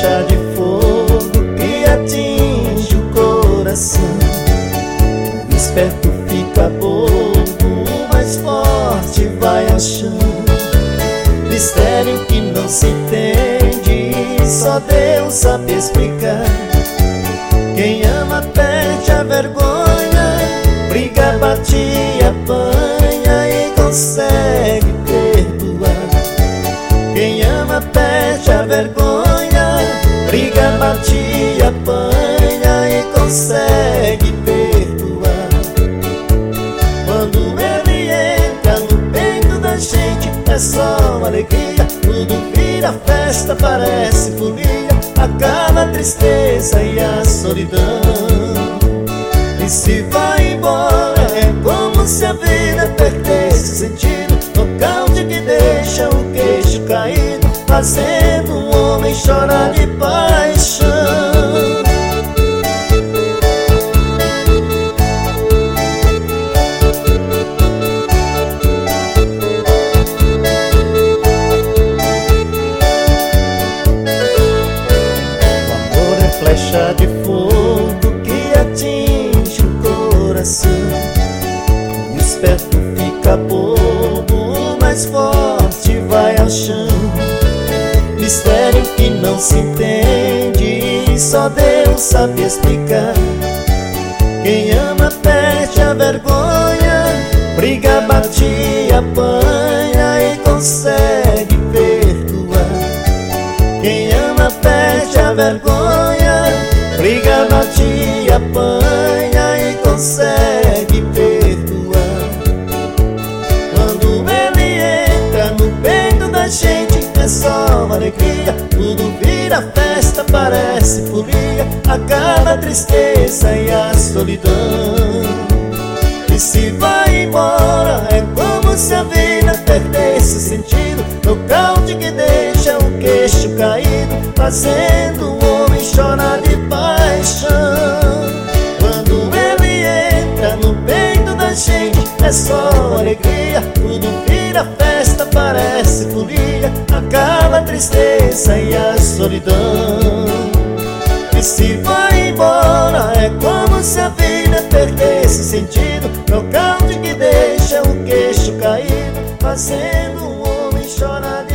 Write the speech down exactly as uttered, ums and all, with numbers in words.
flecha de fogo que atinge o coração. O esperto fica bobo, o mais forte vai ao chão. Mistério que não se entende, só Deus sabe explicar. Quem ama perde a vergonha, briga, bate e apanha e consegue perdoar. Quem ama perde a vergonha, briga, bate e apanha e consegue perdoar. Quando ele entra no peito da gente é só alegria, tudo vira festa, parece folia, acaba a tristeza e a solidão. E se vai embora é como se a vida perdesse sentido, nocaute que deixa o queixo caído, fazendo um homem chorar de paixão. Flecha de fogo que atinge o coração. O esperto fica bobo, o mais forte vai ao chão. Mistério que não se entende, só Deus sabe explicar. Quem ama perde a vergonha, briga, bate e apanha e consegue perdoar. Quem ama perde a vergonha, briga, bate e apanha e consegue perdoar. Quando ele entra no peito da gente é só alegria, tudo vira festa, parece folia, acaba a tristeza e a solidão. E se vai embora é como se a vida perdesse sentido, nocaute que deixa o queixo caído, fazendo um homem chorar de paixão. Quando ele entra no peito da gente é só alegria, tudo vira festa, parece folia, acaba a tristeza e a solidão. E se vai embora é como se a vida perdesse sentido, nocaute que deixa o queixo caído, fazendo um homem chorar de